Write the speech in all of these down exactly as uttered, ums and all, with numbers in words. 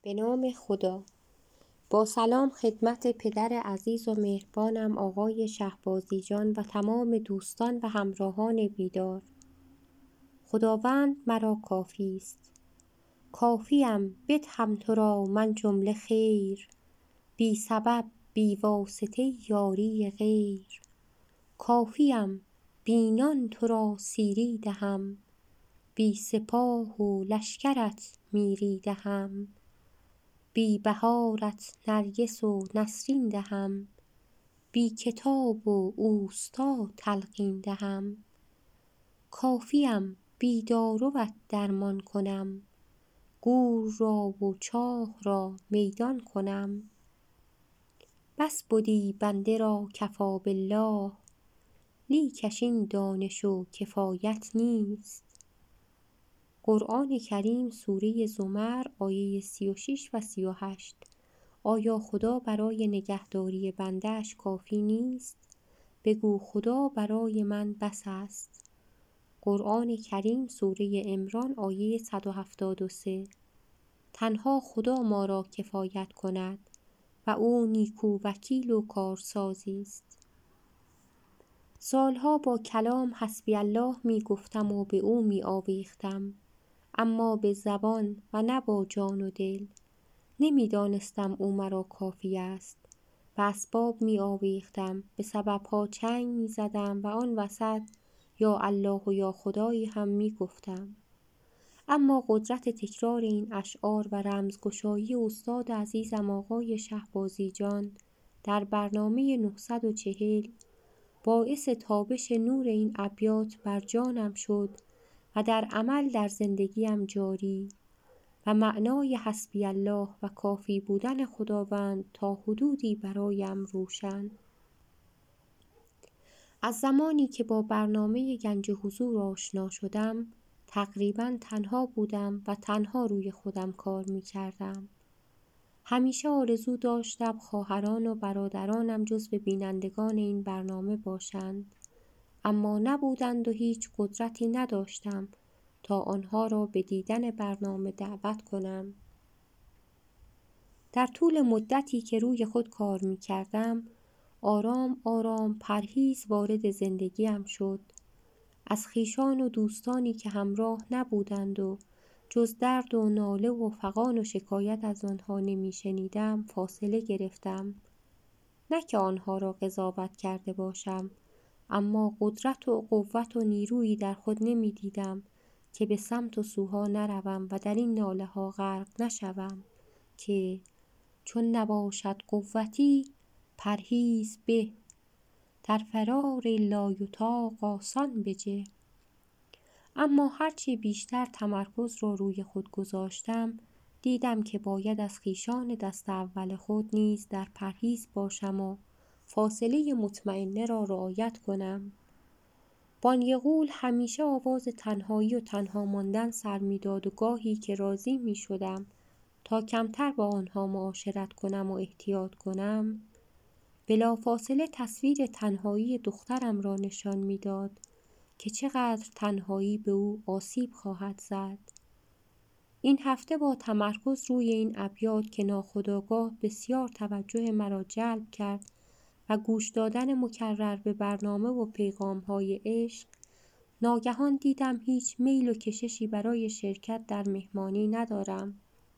به نام خدا. با سلام خدمت پدر عزیز و مهربانم آقای شهبازی جان و تمام دوستان و همراهان بیدار. خداوند مرا کافی است، کافیم بدهم تو را من جمله خیر، بی سبب بی واسطه یاری غیر. کافیم بی نان تو را سیری دهم، بی سپاه و لشکرت میری دهم. بی بهارت نرگس و نسرین دهم، بی کتاب و اوستا تلقین دهم. کافیم بی داروت درمان کنم، گور را و چاه را میدان کنم. بس بدی بنده را کفی بالله، لیکش این دانش و کفایت نیست. قرآن کریم سوره زمر آیه سی و شش و سی و هشت. آیا خدا برای نگهداری بنده‌اش کافی نیست؟ بگو خدا برای من بس است. قرآن کریم سوره عمران آیه صد و هفتاد و سه. تنها خدا ما را کفایت کند و او نیکو وکیل و کارسازی است. سالها با کلام حسبی الله می گفتم و به او می آویختم، اما به زبان و نه با جان و دل. نمی دانستم او مرا کافی است. به اسباب می آویختم، به سببها چنگ می زدم و آن وسط یا الله و یا خدایی هم می گفتم. اما قدرت تکرار این اشعار و رمزگشایی استاد عزیزم آقای شهبازی جان در برنامه نهصد و چهل باعث تابش نور این ابیات بر جانم شد و در عمل در زندگیم جاری و معنای حسبی الله و کافی بودن خداوند تا حدودی برایم روشن. از زمانی که با برنامه گنج حضور آشنا شدم تقریباً تنها بودم و تنها روی خودم کار می کردم. همیشه آرزو داشتم خواهران و برادرانم جزو بینندگان این برنامه باشند، اما نبودند و هیچ قدرتی نداشتم تا آنها را به دیدن برنامه دعوت کنم. در طول مدتی که روی خود کار می کردم آرام آرام پرهیز وارد زندگیم شد. از خویشان و دوستانی که همراه نبودند و جز درد و ناله و فغان و شکایت از آنها نمی شنیدم فاصله گرفتم. نه که آنها را قضاوت کرده باشم، اما قدرت و قوت و نیرویی در خود نمی دیدم که به سمت و سوها نروم و در این ناله ها غرق نشوم که چون نباشد قوتی پرهیز به، در فرار لایطاق آسان بجه. اما هرچی بیشتر تمرکز را روی خود گذاشتم دیدم که باید از خویشان دست اول خود نیز در پرهیز باشم و فاصله مطمئنه را رعایت کنم. بانیغول همیشه آواز تنهایی و تنها ماندن سر می داد و گاهی که راضی می شدم تا کمتر با آنها معاشرت کنم و احتیاط کنم بلافاصله تصویر تنهایی دخترم را نشان می داد که چقدر تنهایی به او آسیب خواهد زد. این هفته با تمرکز روی این ابیات که ناخودآگاه بسیار توجه مرا جلب کرد و گوش دادن مکرر به برنامه و پیغام‌های عشق، ناگهان دیدم هیچ میل و کششی برای شرکت در مهمانی ندارم.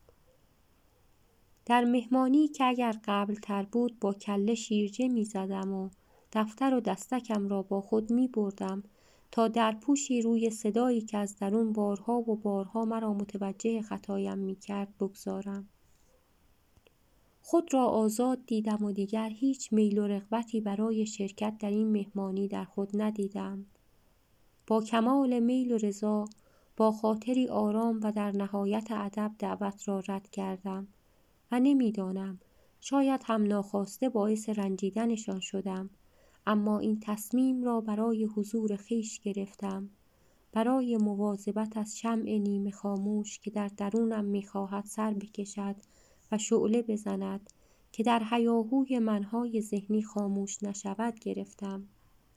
در مهمانی که اگر قبل تر بود با کله شیرجه می زدم و دفتر و دستکم را با خود می بردم تا در پوشی روی صدایی که از درون بارها و بارها مرا متوجه خطایم می کرد بگذارم. خود را آزاد دیدم و دیگر هیچ میل و رغبتی برای شرکت در این مهمانی در خود ندیدم. با کمال میل و رضا با خاطری آرام و در نهایت ادب دعوت را رد کردم و نمیدانم شاید هم ناخواسته باعث رنجیدنشان شدم، اما این تصمیم را برای حضور خویش گرفتم، برای مواظبت از شمع نیمه خاموش که در درونم میخواهد سر بکشد و شعله بزند که در هیاهوی منهای ذهنی خاموش نشود گرفتم.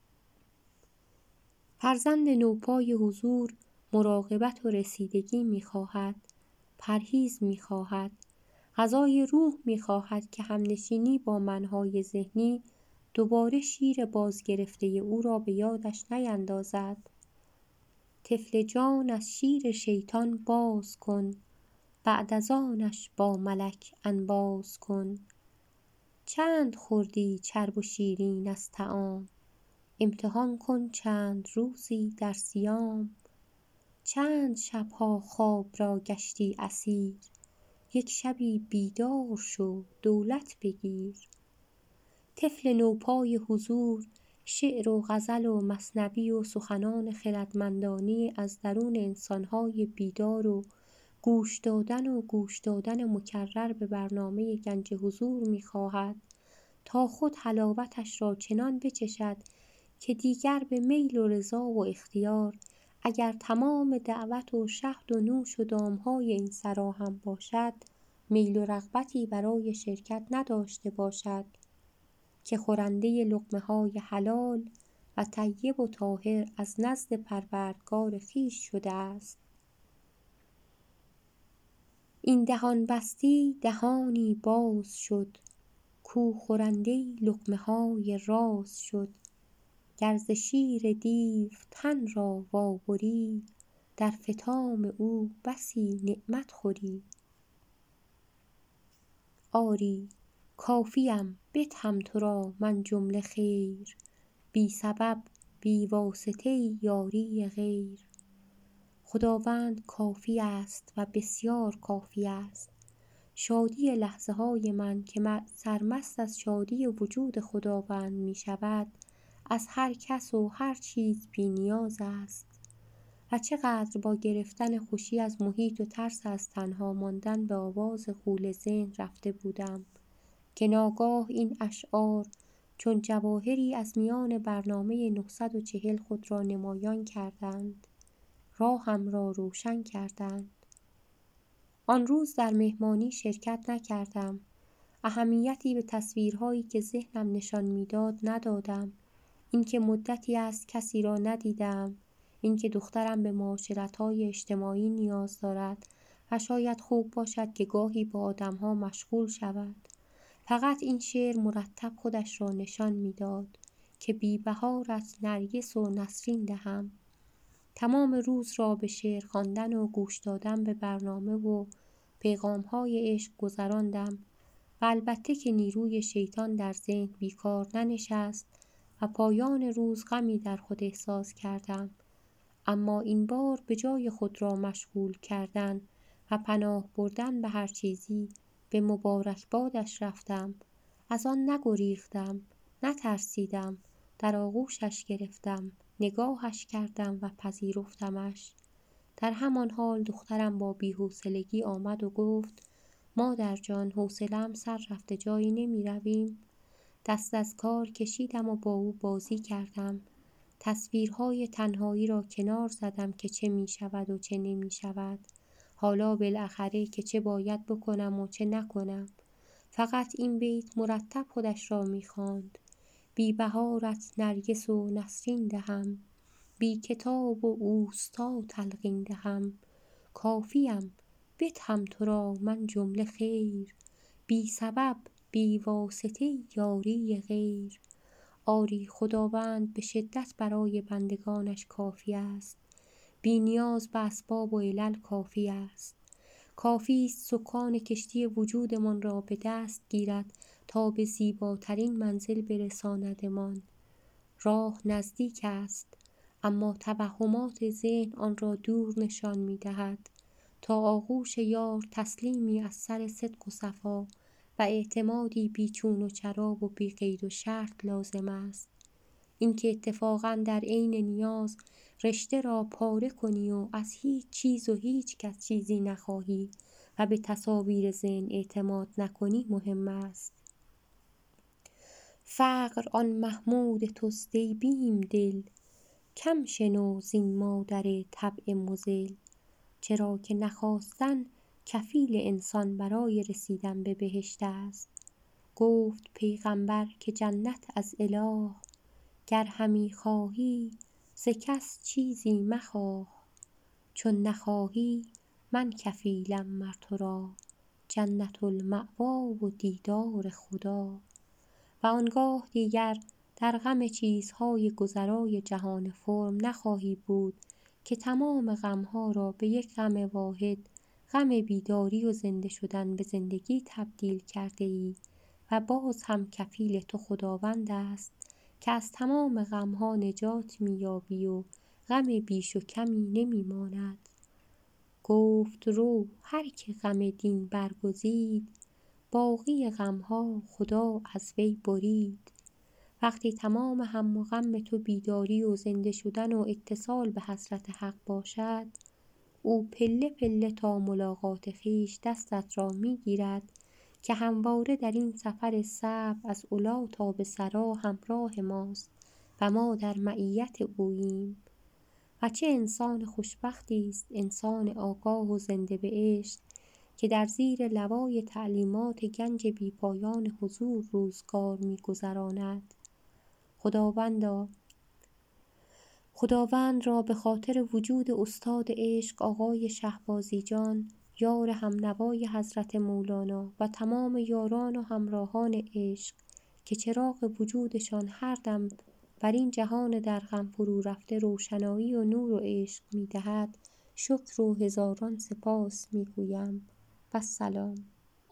فرزند نوپای حضور مراقبت و رسیدگی میخواهد، پرهیز میخواهد، غذای روح می‌خواهد که همنشینی با منهای ذهنی دوباره شیر بازگرفته او را به یادش نیندازد. طفل جان از شیر شیطان باز کن، بعد از آنش با ملک انباز کن. چند خوردی چرب و شیرین از طعام، امتحان کن چند روزی در صیام. چند شبها خواب را گشتی اسیر، یک شبی بیدار شو دولت بگیر. طفل نوپای حضور شعر و غزل و مثنوی و سخنان خردمندانه از درون انسان‌های بیدار و گوش دادن و گوش دادن مکرر به برنامه گنج حضور می‌خواهد تا خود حلاوتش را چنان بچشد که دیگر به میل و رضا و اختیار اگر تمام دعوت و شهد و نوش و دامهای این سرا هم باشد میل و رغبتی برای شرکت نداشته باشد که خورنده لقمه‌های حلال و طیب و طاهر از نزد پروردگار خویش شده است. این دهان بستی دهانی باز شد، کو خورنده لقمه‌های راز شد. گر ز شیر دیو تن را وابری، در فطام او بسی نعمت خوری. آری کافیم بدهم تو را من جمله خیر، بی سبب بی واسطه یاری غیر. خداوند کافی است و بسیار کافی است. شادی لحظه های من که سرمست از شادی وجود خداوند می شود از هر کس و هر چیز بی نیاز است. و چقدر با گرفتن خوشی از محیط و ترس از تنها ماندن به آواز غول ذهن رفته بودم که ناگاه این اشعار چون جواهری از میان برنامه نهصد و چهل خود را نمایان کردند، راهم را روشن کردند. آن روز در مهمانی شرکت نکردم. اهمیتی به تصویرهایی که ذهنم نشان میداد ندادم. اینکه مدتی است کسی را ندیدم، اینکه دخترم به معاشرت‌های اجتماعی نیاز دارد و شاید خوب باشد که گاهی با آدم‌ها مشغول شود. فقط این شعر مرتب خودش را نشان میداد که بی بهارت نرگس و نسرین دهم. تمام روز را به شعر خواندن و گوش دادن به برنامه و پیغام‌های عشق گذراندم و البته که نیروی شیطان در ذهن بیکار ننشست و پایان روز غمی در خود احساس کردم. اما این بار به جای خود را مشغول کردن و پناه بردن به هر چیزی به مبارکبادش رفتم. از آن نگریختم، نترسیدم، در آغوشش گرفتم، نگاهش کردم و پذیرفتمش. در همان حال دخترم با بی‌حوصلگی آمد و گفت مادر جان حوصله‌ام سر رفته جایی نمی رویم؟ دست از کار کشیدم و با او بازی کردم. تصویرهای تنهایی را کنار زدم که چه می شود و چه نمی شود. حالا بالاخره که چه باید بکنم و چه نکنم. فقط این بیت مرتب خودش را می خواند. بی بهارت نرگس و نسرین دهم، بی کتاب و اوستا تلقین دهم. کافیم بدهم تو را من جمله خیر، بی سبب بی واسطه یاری غیر. آری خداوند به شدت برای بندگانش کافی است. بی نیاز به اسباب و علل کافی است. کافی است سکان کشتی وجودمان را به دست گیرد تا به زیباترین منزل برساندمان. راه نزدیک است اما توهمات ذهن آن را دور نشان می دهد. تا آغوش یار تسلیمی از سر صدق و صفا و اعتمادی بی چون و چرا و بی قید و شرط لازم است. اینکه اتفاقا در عین نیاز رشته را پاره کنی و از هیچ چیز و هیچ کس چیزی نخواهی و به تصاویر ذهن اعتماد نکنی مهم است. فقر آن محمود توست ای بیم دل، کم شنو زین مادر طبع مضل. چرا که نخواستن کفیل انسان برای رسیدن به بهشت است. گفت پیغمبر که جنت از اله، گر همی خواهی ز کس چیزی مخواه. چون نخواهی من کفیلم مر تو را، جنت المأوا و دیدار خدا. و آنگاه دیگر در غم چیزهای گذرای جهان فرم نخواهی بود که تمام غمها را به یک غم واحد، غم بیداری و زنده شدن به زندگی تبدیل کرده ای و باز هم کفیل تو خداوند است که از تمام غمها نجات می‌یابی و غم بیش و کمی نمی‌ماند. گفت رو هر که غم دین برگزید، باقی غمها خدا از وی برید. وقتی تمام هم و غم تو بیداری و زنده شدن و اتصال به حضرت حق باشد، او پله پله تا ملاقات خویش دستت را میگیرد که همواره در این سفر صعب از علا تا به ثری همراه ماست و ما در معیت اوییم. و چه انسان خوشبختی است انسان آگاه و زنده به عشق که در زیر لوای تعلیمات گنج بیپایان حضور روزگار می‌گذراند. خداوندا خداوند را به خاطر وجود استاد عشق آقای شهبازی جان، یار همنوای حضرت مولانا و تمام یاران و همراهان عشق که چراغ وجودشان هر دم بر این جهان در غم فرو رفته روشنایی و نور و عشق می‌دهد، شکر و هزاران سپاس می‌گویم. و السلام.